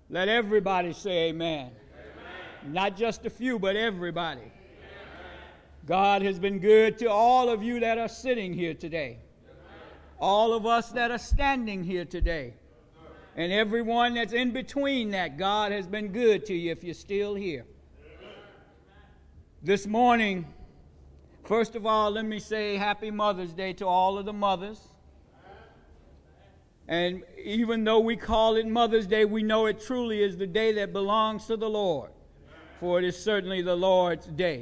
Let everybody say amen. Not just a few, but everybody. God has been good to all of you that are sitting here today. All of us that are standing here today. And everyone that's in between that, God has been good to you if you're still here. This morning, first of all, let me say Happy Mother's Day to all of the mothers. And even though we call it Mother's Day, we know it truly is the day that belongs to the Lord. For it is certainly the Lord's day.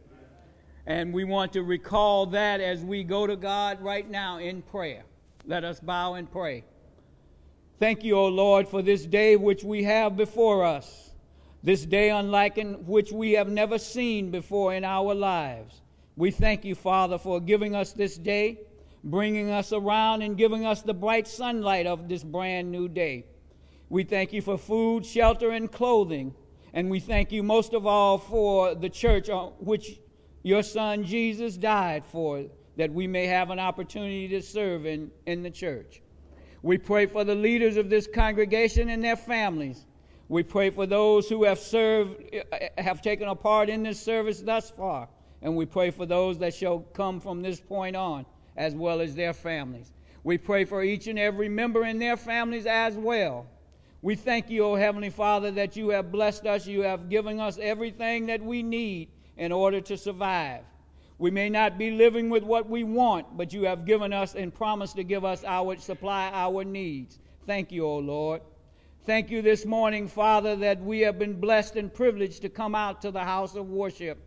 And we want to recall that as we go to God right now in prayer. Let us bow and pray. Thank you, O Lord, for this day which we have before us. This day unlike in which we have never seen before in our lives. We thank you, Father, for giving us this day, bringing us around and giving us the bright sunlight of this brand new day. We thank you for food, shelter, and clothing. And we thank you most of all for the church which your Son Jesus died for, that we may have an opportunity to serve in the church. We pray for the leaders of this congregation and their families. We pray for those who have taken a part in this service thus far. And we pray for those that shall come from this point on, as well as their families. We pray for each and every member and their families as well. We thank you, O Heavenly Father, that you have blessed us. You have given us everything that we need in order to survive. We may not be living with what we want, but you have given us and promised to give us supply our needs. Thank you, O Lord. Thank you this morning, Father, that we have been blessed and privileged to come out to the house of worship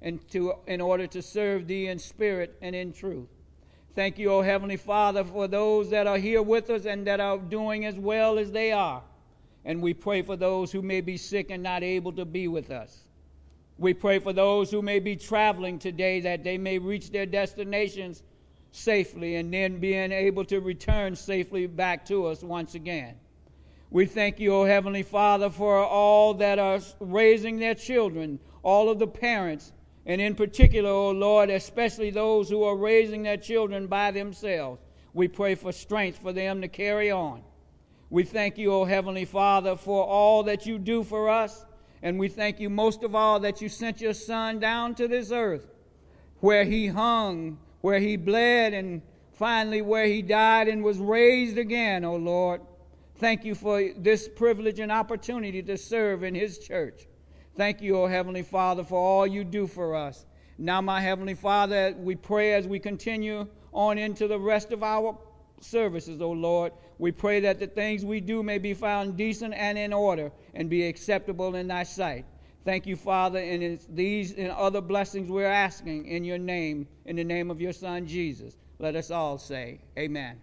in order to serve thee in spirit and in truth. Thank you, O Heavenly Father, for those that are here with us and that are doing as well as they are. And we pray for those who may be sick and not able to be with us. We pray for those who may be traveling today, that they may reach their destinations safely and then being able to return safely back to us once again. We thank you, O Heavenly Father, for all that are raising their children, all of the parents, and in particular, O Lord, especially those who are raising their children by themselves. We pray for strength for them to carry on. We thank you, O Heavenly Father, for all that you do for us. And we thank you most of all that you sent your Son down to this earth, where he hung, where he bled, and finally where he died and was raised again, O Lord. Thank you for this privilege and opportunity to serve in his church. Thank you, O Heavenly Father, for all you do for us. Now, my Heavenly Father, we pray as we continue on into the rest of our services, O Lord. We pray that the things we do may be found decent and in order and be acceptable in thy sight. Thank you, Father, and it's these and other blessings we're asking in your name, in the name of your Son, Jesus. Let us all say, amen.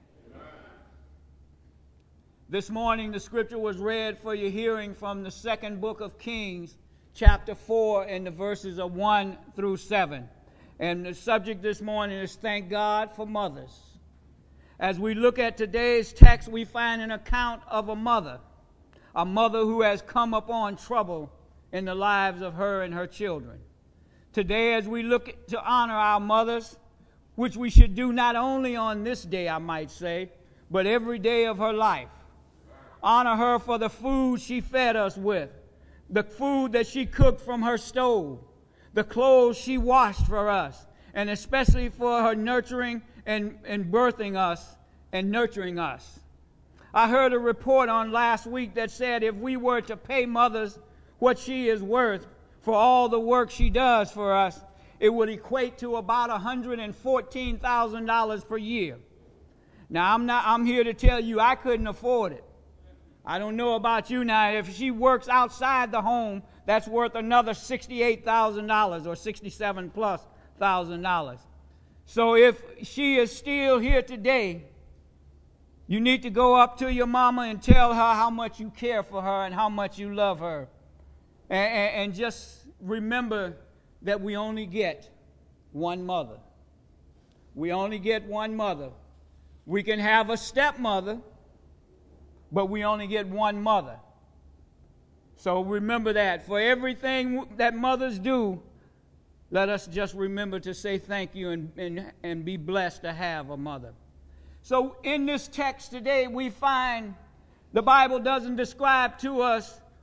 This morning, the scripture was read for your hearing from the second book of Kings, chapter 4, and the verses of 1 through 7. And the subject this morning is Thank God for Mothers. As we look at today's text, we find an account of a mother who has come upon trouble in the lives of her and her children. Today, as we look to honor our mothers, which we should do not only on this day, I might say, but every day of her life. Honor her for the food she fed us with, the food that she cooked from her stove, the clothes she washed for us, and especially for her nurturing and birthing us and nurturing us. I heard a report on last week that said if we were to pay mothers what she is worth for all the work she does for us, it would equate to about $114,000 per year. Now, I'm here to tell you I couldn't afford it. I don't know about you now. If she works outside the home, that's worth another $68,000 or $67,000+. So if she is still here today, you need to go up to your mama and tell her how much you care for her and how much you love her. And just remember that we only get one mother. We only get one mother. We can have a stepmother, but we only get one mother. So remember that. For everything that mothers do, let us just remember to say thank you and be blessed to have a mother. So in this text today, we find the Bible doesn't describe to us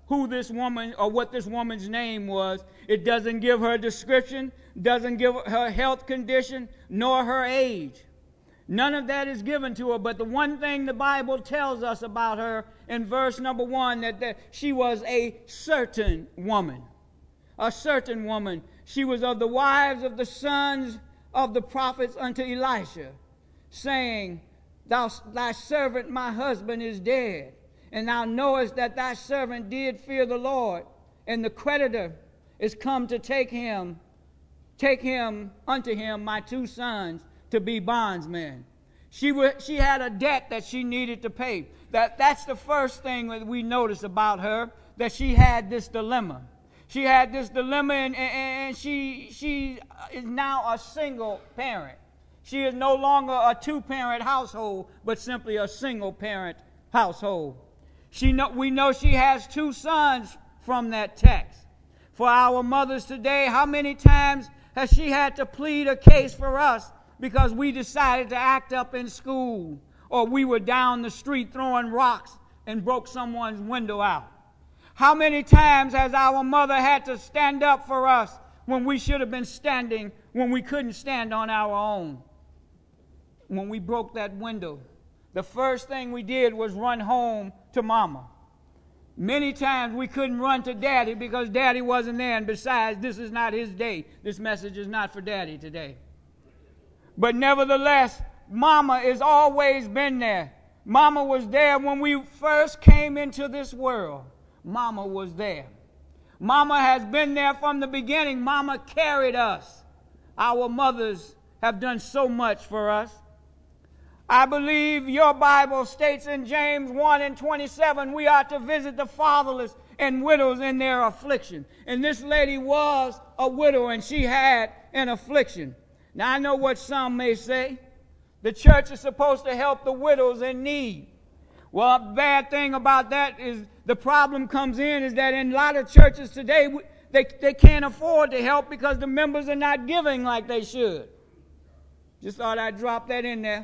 who this woman or what this woman's name was. It doesn't give her description, doesn't give her health condition, nor her age. None of that is given to her, but the one thing the Bible tells us about her in verse number 1, that she was a certain woman. A certain woman. She was of the wives of the sons of the prophets unto Elisha, saying, Thy servant my husband is dead, and thou knowest that thy servant did fear the Lord, and the creditor is come to take unto him my 2 sons to be bondsmen. She had a debt that she needed to pay. That's the first thing that we notice about her, that she had this dilemma. She had this dilemma, and she is now a single parent. She is no longer a 2-parent household, but simply a single-parent household. We know she has 2 sons from that text. For our mothers today, how many times has she had to plead a case for us because we decided to act up in school, or we were down the street throwing rocks and broke someone's window out? How many times has our mother had to stand up for us when we should have been standing, when we couldn't stand on our own? When we broke that window, the first thing we did was run home to mama. Many times we couldn't run to daddy because daddy wasn't there, and besides, this is not his day. This message is not for daddy today. But nevertheless, mama has always been there. Mama was there when we first came into this world. Mama was there. Mama has been there from the beginning. Mama carried us. Our mothers have done so much for us. I believe your Bible states in James 1:27, we are to visit the fatherless and widows in their affliction. And this lady was a widow, and she had an affliction. Now, I know what some may say. The church is supposed to help the widows in need. Well, a bad thing about that is the problem comes in is that in a lot of churches today, they can't afford to help because the members are not giving like they should. Just thought I'd drop that in there.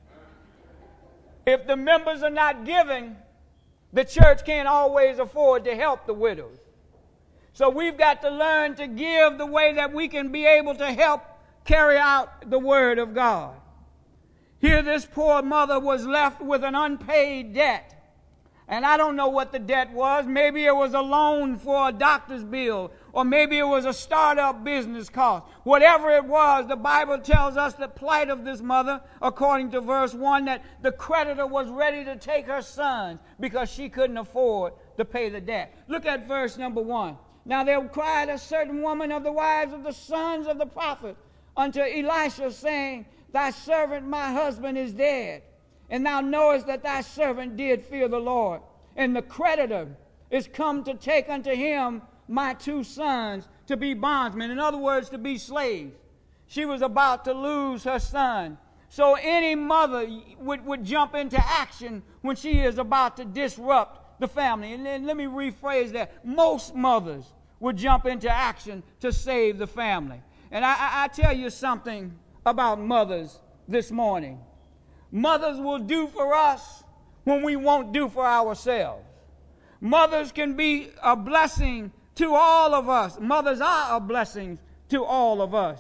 If the members are not giving, the church can't always afford to help the widows. So we've got to learn to give the way that we can be able to help carry out the word of God. Here this poor mother was left with an unpaid debt. And I don't know what the debt was. Maybe it was a loan for a doctor's bill, or maybe it was a startup business cost. Whatever it was, the Bible tells us the plight of this mother, according to verse 1, that the creditor was ready to take her sons because she couldn't afford to pay the debt. Look at verse number 1. Now there cried a certain woman of the wives of the sons of the prophet unto Elisha, saying, Thy servant my husband is dead, and thou knowest that thy servant did fear the Lord, and the creditor is come to take unto him my 2 sons to be bondsmen. In other words, to be slaves. She was about to lose her son. So any mother would jump into action when she is about to disrupt the family. And then let me rephrase that. Most mothers would jump into action to save the family. And I tell you something about mothers this morning. Mothers will do for us when we won't do for ourselves. Mothers can be a blessing to all of us. Mothers are a blessing to all of us.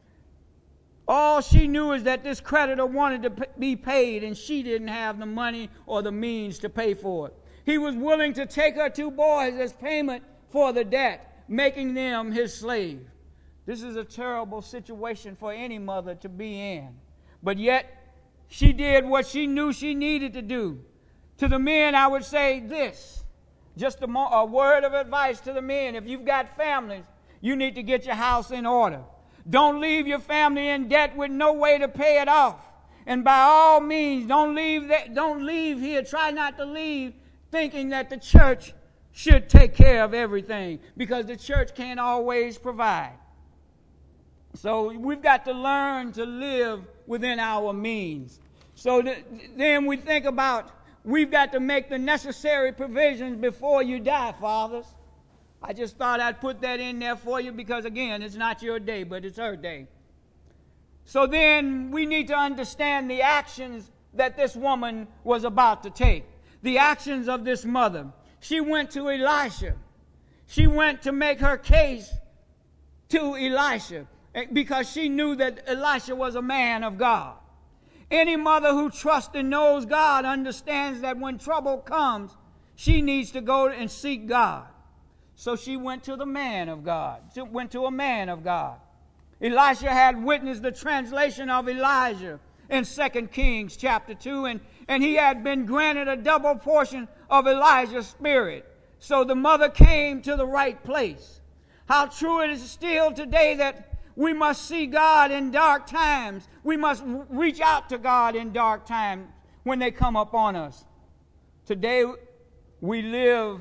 All she knew is that this creditor wanted to be paid, and she didn't have the money or the means to pay for it. He was willing to take her 2 boys as payment for the debt, making them his slave. This is a terrible situation for any mother to be in. But yet, she did what she knew she needed to do. To the men, I would say this, just a word of advice to the men. If you've got families, you need to get your house in order. Don't leave your family in debt with no way to pay it off. And by all means, don't leave here. Try not to leave thinking that the church should take care of everything, because the church can't always provide. So we've got to learn to live within our means. So then we think about, we've got to make the necessary provisions before you die, fathers. I just thought I'd put that in there for you because, again, it's not your day, but it's her day. So then we need to understand the actions that this woman was about to take. The actions of this mother. She went to Elisha. She went to make her case to Elisha because she knew that Elisha was a man of God. Any mother who trusts and knows God understands that when trouble comes, she needs to go and seek God. So she went to the man of God. She went to a man of God. Elisha had witnessed the translation of Elijah in 2 Kings chapter 2, and he had been granted a double portion of Elijah's spirit. So the mother came to the right place. How true it is still today that we must see God in dark times. We must reach out to God in dark times when they come upon us. Today we live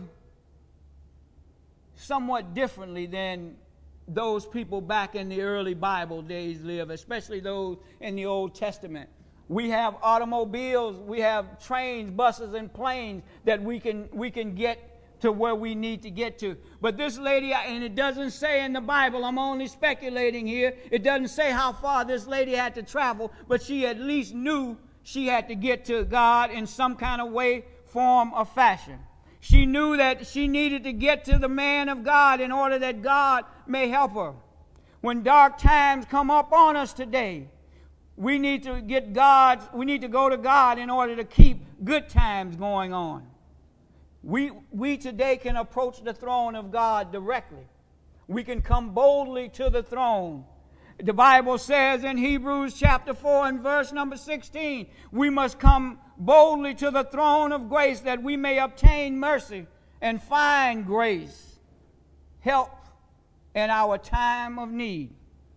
somewhat differently than those people back in the early Bible days live, especially those in the Old Testament. We have automobiles, we have trains, buses, and planes that we can get to where we need to get to. But this lady, and it doesn't say in the Bible, I'm only speculating here, it doesn't say how far this lady had to travel, but she at least knew she had to get to God in some kind of way, form, or fashion. She knew that she needed to get to the man of God in order that God may help her. When dark times come up on us today, we need to go to God in order to keep good times going on. We today can approach the throne of God directly. We can come boldly to the throne. The Bible says in Hebrews chapter 4 and verse number 16, we must come boldly to the throne of grace that we may obtain mercy and find grace, help in our time of need.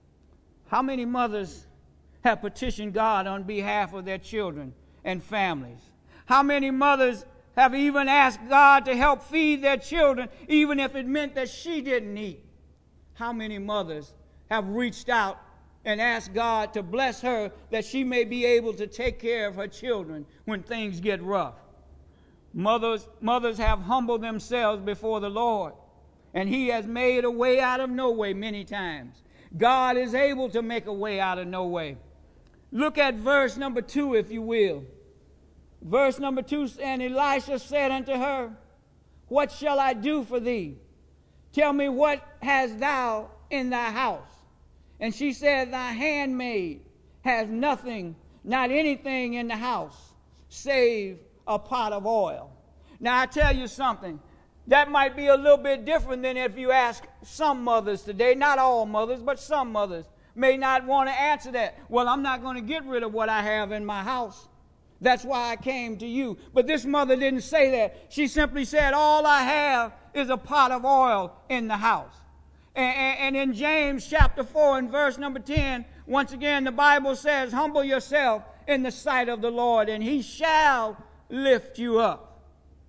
How many mothers have petitioned God on behalf of their children and families? How many mothers have even asked God to help feed their children, even if it meant that she didn't eat? How many mothers have reached out and asked God to bless her that she may be able to take care of her children when things get rough? Mothers have humbled themselves before the Lord, and He has made a way out of no way many times. God is able to make a way out of no way. Look at verse number 2, if you will. Verse number 2, and Elisha said unto her, what shall I do for thee? Tell me, what hast thou in thy house? And she said, thy handmaid has nothing, not anything in the house, save a pot of oil. Now I tell you something, that might be a little bit different than if you ask some mothers today. Not all mothers, but some mothers may not want to answer that. Well, I'm not going to get rid of what I have in my house. That's why I came to you. But this mother didn't say that. She simply said, all I have is a pot of oil in the house. And in James chapter 4 and verse number 10, once again the Bible says, humble yourself in the sight of the Lord, and He shall lift you up.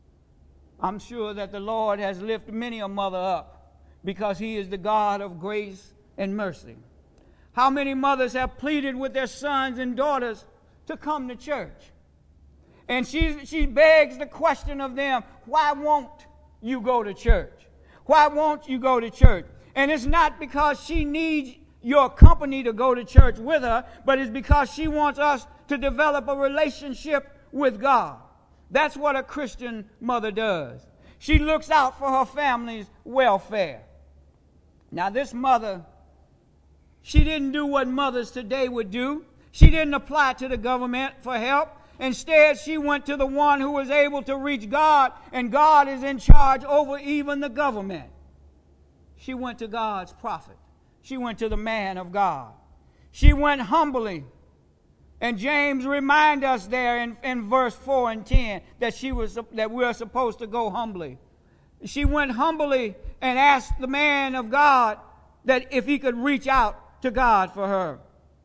I'm sure that the Lord has lifted many a mother up because He is the God of grace and mercy. How many mothers have pleaded with their sons and daughters to come to church? And she begs the question of them, why won't you go to church? Why won't you go to church? And it's not because she needs your company to go to church with her, but it's because she wants us to develop a relationship with God. That's what a Christian mother does. She looks out for her family's welfare. Now this mother, she didn't do what mothers today would do. She didn't apply to the government for help. Instead, she went to the one who was able to reach God, and God is in charge over even the government. She went to God's prophet. She went to the man of God. She went humbly. And James reminds us there in verse 4 and 10 that we're supposed to go humbly. She went humbly and asked the man of God that if he could reach out to God for her.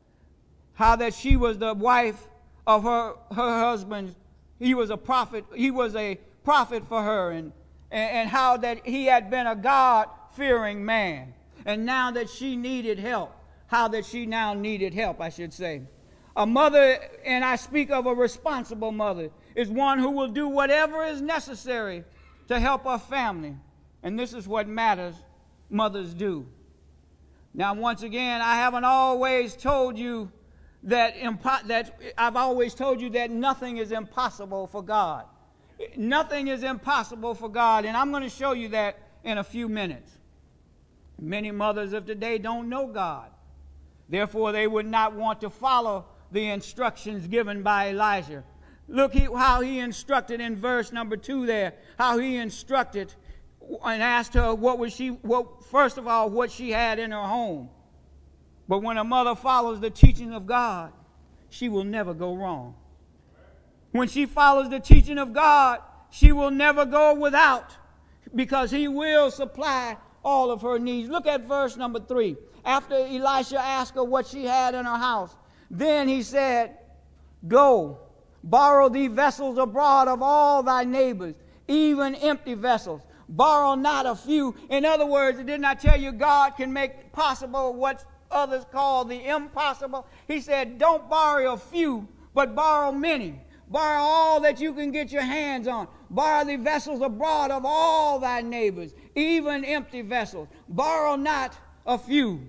How that she was the wife of her husband. He was a prophet. He was a prophet for her, and how that he had been a God-fearing man. And now that she needed help, how that she now needed help, I should say. A mother, and I speak of a responsible mother, is one who will do whatever is necessary to help her family. And this is what matters, mothers do. Now, once again, I haven't always told you that I've always told you that nothing is impossible for God. Nothing is impossible for God, and I'm going to show you that in a few minutes. Many mothers of today don't know God. Therefore, they would not want to follow the instructions given by Elijah. Look how he instructed in verse number 2 there, how he instructed and asked her first of all, what she had in her home. But when a mother follows the teaching of God, she will never go wrong. When she follows the teaching of God, she will never go without, because he will supply all of her needs. Look at verse number 3. After Elisha asked her what she had in her house, then he said, "Go, borrow thee vessels abroad of all thy neighbors, even empty vessels. Borrow not a few." In other words, didn't I tell you God can make possible what others call the impossible? He said, don't borrow a few, but borrow many. Borrow all that you can get your hands on. Borrow the vessels abroad of all thy neighbors, even empty vessels. Borrow not a few.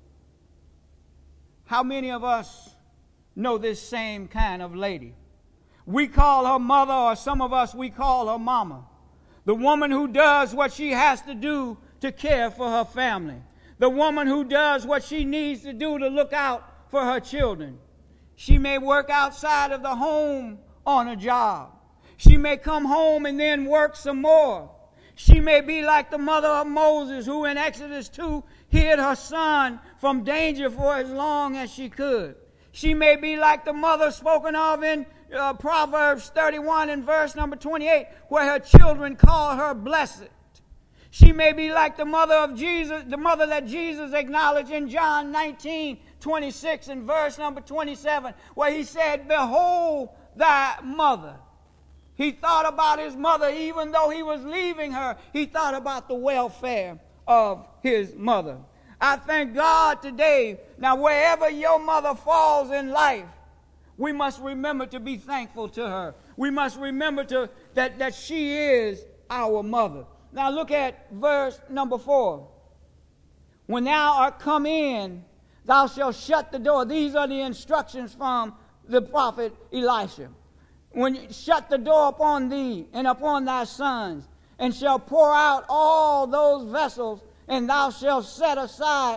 How many of us know this same kind of lady? We call her mother, or some of us, we call her mama. The woman who does what she has to do to care for her family. The woman who does what she needs to do to look out for her children. She may work outside of the home on a job. She may come home and then work some more. She may be like the mother of Moses, who in Exodus 2 hid her son from danger for as long as she could. She may be like the mother spoken of in Proverbs 31 and verse number 28, where her children call her blessed. She may be like the mother of Jesus, the mother that Jesus acknowledged in John 19:26 and verse number 27, where he said, "Behold thy mother." He thought about his mother. Even though he was leaving her, he thought about the welfare of his mother. I thank God today. Now, wherever your mother falls in life, we must remember to be thankful to her. We must remember that she is our mother. Now look at verse number 4. When thou art come in, thou shalt shut the door. These are the instructions from the prophet Elisha. When you shut the door upon thee and upon thy sons, and shall pour out all those vessels, and thou shalt set aside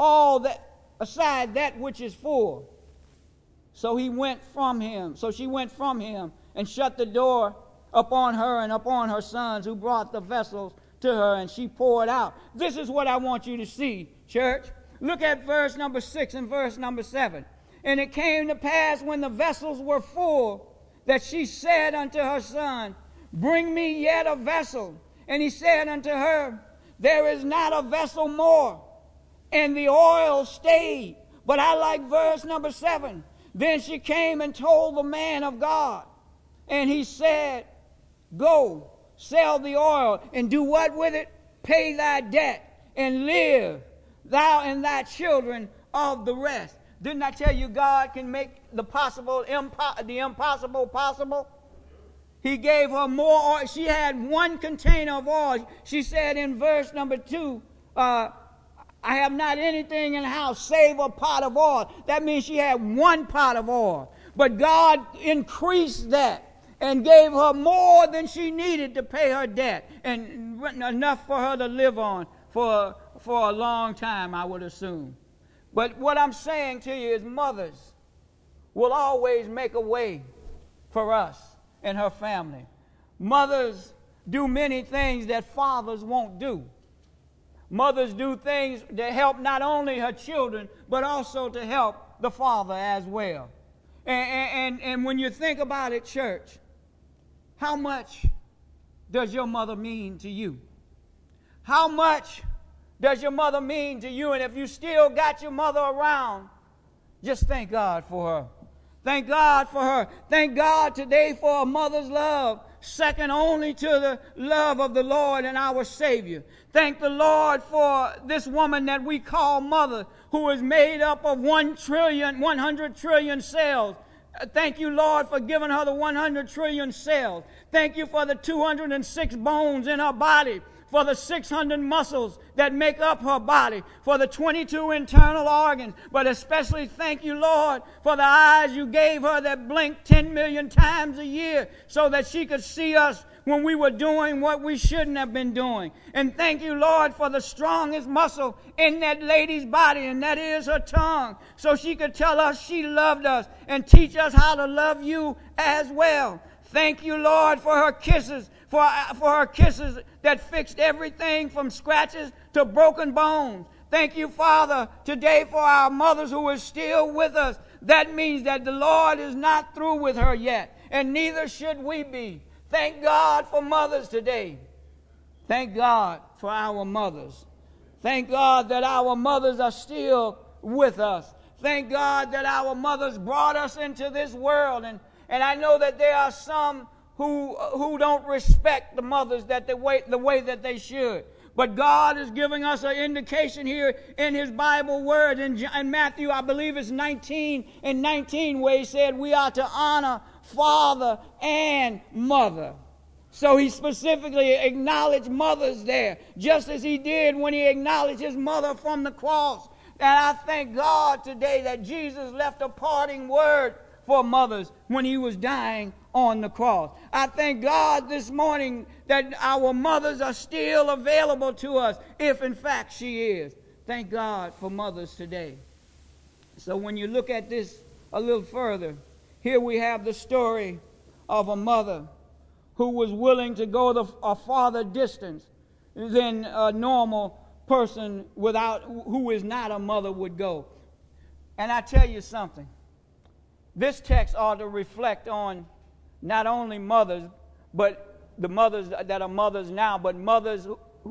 that which is full. So she went from him and shut the door upon her and upon her sons, who brought the vessels to her, and she poured out. This is what I want you to see, church. Look at verse number 6 and verse number 7. And it came to pass, when the vessels were full, that she said unto her son, "Bring me yet a vessel." And he said unto her, "There is not a vessel more." And the oil stayed. But I like verse number 7. Then she came and told the man of God. And he said, "Go, sell the oil, and do what with it? Pay thy debt, and live, thou and thy children of the rest." Didn't I tell you God can make the impossible possible? He gave her more oil. She had one container of oil. She said in verse number 2, "I have not anything in the house save a pot of oil." That means she had one pot of oil. But God increased that and gave her more than she needed to pay her debt, and enough for her to live on for a long time, I would assume. But what I'm saying to you is, mothers will always make a way for us and her family. Mothers do many things that fathers won't do. Mothers do things to help not only her children, but also to help the father as well. And when you think about it, church, how much does your mother mean to you? How much does your mother mean to you? And if you still got your mother around, just thank God for her. Thank God for her. Thank God today for a mother's love, second only to the love of the Lord and our Savior. Thank the Lord for this woman that we call mother, who is made up of 100 trillion cells. Thank you, Lord, for giving her the 100 trillion cells. Thank you for the 206 bones in her body, for the 600 muscles that make up her body, for the 22 internal organs. But especially thank you, Lord, for the eyes you gave her that blink 10 million times a year, so that she could see us when we were doing what we shouldn't have been doing. And thank you, Lord, for the strongest muscle in that lady's body, and that is her tongue, so she could tell us she loved us and teach us how to love you as well. Thank you, Lord, for her kisses, for her kisses that fixed everything from scratches to broken bones. Thank you, Father, today for our mothers who are still with us. That means that the Lord is not through with her yet, and neither should we be. Thank God for mothers today. Thank God for our mothers. Thank God that our mothers are still with us. Thank God that our mothers brought us into this world. And I know that there are some who don't respect the mothers the way that they should. But God is giving us an indication here in His Bible word. In Matthew, I believe it's 19:19, where He said we are to honor father and mother. So He specifically acknowledged mothers there, just as He did when He acknowledged His mother from the cross. And I thank God today that Jesus left a parting word for mothers when He was dying on the cross. I thank God this morning that our mothers are still available to us, if in fact she is. Thank God for mothers today. So when you look at this a little further, here we have the story of a mother who was willing to go a farther distance than a normal person who is not a mother would go. And I tell you something, this text ought to reflect on not only mothers, but the mothers that are mothers now, but mothers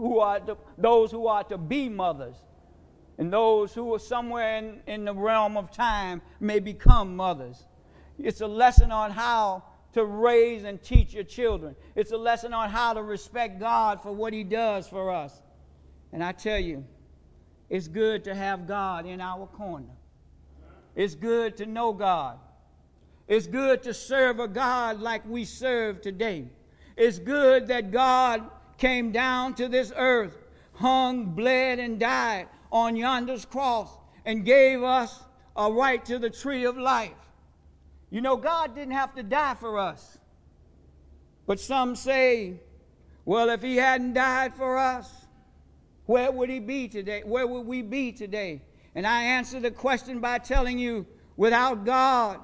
those who are to be mothers, and those who are somewhere in the realm of time may become mothers. It's a lesson on how to raise and teach your children. It's a lesson on how to respect God for what He does for us. And I tell you, it's good to have God in our corner. It's good to know God. It's good to serve a God like we serve today. It's good that God came down to this earth, hung, bled, and died on yonder's cross, and gave us a right to the tree of life. You know, God didn't have to die for us. But some say, well, if He hadn't died for us, where would He be today? Where would we be today? And I answer the question by telling you, without God,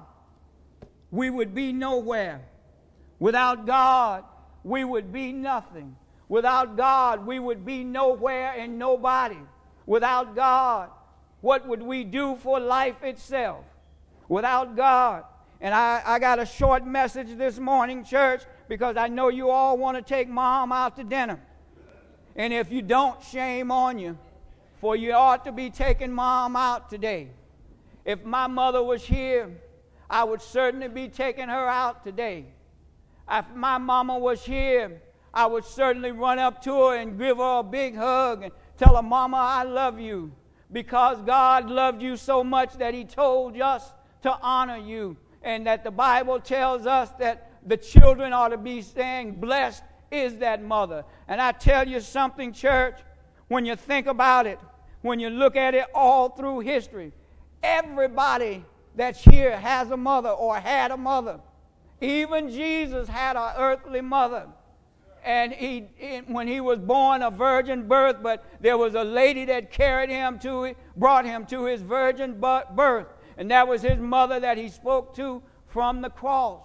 we would be nowhere. Without God, we would be nothing. Without God, we would be nowhere and nobody. Without God, what would we do for life itself? Without God. And I got a short message this morning, church, because I know you all want to take Mom out to dinner. And if you don't, shame on you, for you ought to be taking Mom out today. If my mother was here, I would certainly be taking her out today. If my mama was here, I would certainly run up to her and give her a big hug and tell her, Mama, I love you, because God loved you so much that He told us to honor you, and that the Bible tells us that the children ought to be saying, blessed is that mother. And I tell you something, church, when you think about it, when you look at it all through history, everybody that's here has a mother or had a mother. Even Jesus had an earthly mother. And when he was born a virgin birth, but there was a lady that brought him to his virgin birth. And that was his mother that he spoke to from the cross.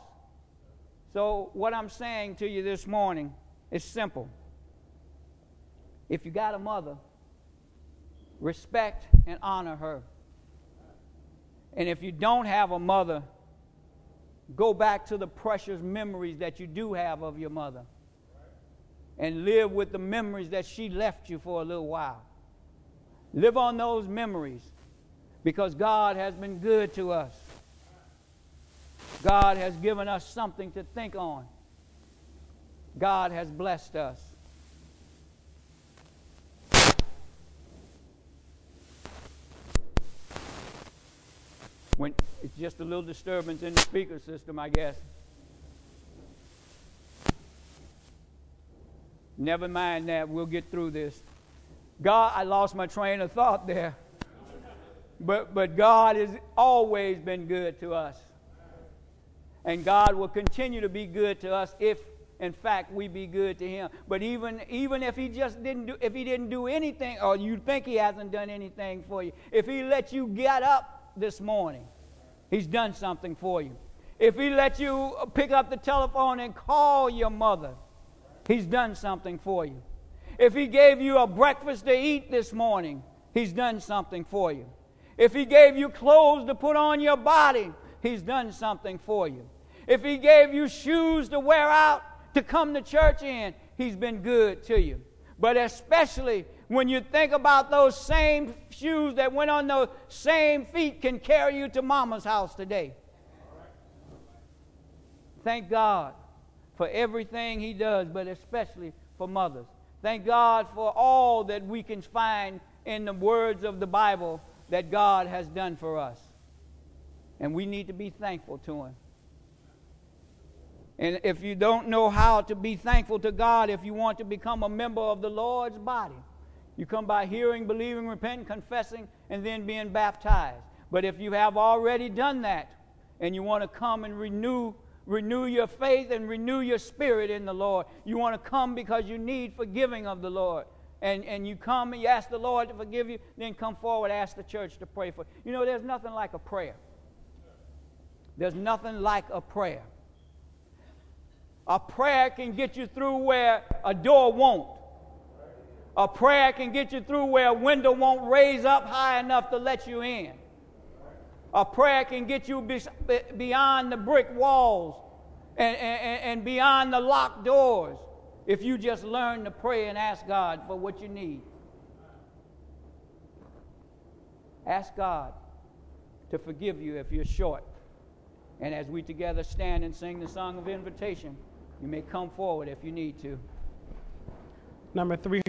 So what I'm saying to you this morning is simple. If you got a mother, respect and honor her. And if you don't have a mother, go back to the precious memories that you do have of your mother. And live with the memories that she left you for a little while. Live on those memories, because God has been good to us. God has given us something to think on. God has blessed us. It's just a little disturbance in the speaker system, I guess. Never mind that. We'll get through this. God, I lost my train of thought there. But God has always been good to us. And God will continue to be good to us if in fact, we be good to him. But even if he didn't do anything, or you think he hasn't done anything for you, if he let you get up this morning, he's done something for you. If he let you pick up the telephone and call your mother, he's done something for you. If he gave you a breakfast to eat this morning, he's done something for you. If he gave you clothes to put on your body, he's done something for you. If he gave you shoes to wear out to come to church in, he's been good to you. But especially when you think about those same shoes that went on those same feet can carry you to mama's house today. Thank God for everything he does, but especially for mothers. Thank God for all that we can find in the words of the Bible that God has done for us. And we need to be thankful to him. And if you don't know how to be thankful to God, if you want to become a member of the Lord's body, you come by hearing, believing, repenting, confessing, and then being baptized. But if you have already done that, and you want to come and renew your faith and renew your spirit in the Lord, you want to come because you need forgiving of the Lord, and you come and you ask the Lord to forgive you, then come forward, ask the church to pray for you. You know, there's nothing like a prayer. There's nothing like a prayer. A prayer can get you through where a door won't. A prayer can get you through where a window won't raise up high enough to let you in. A prayer can get you beyond the brick walls and beyond the locked doors if you just learn to pray and ask God for what you need. Ask God to forgive you if you're short. And as we together stand and sing the song of invitation, you may come forward if you need to. Number 3.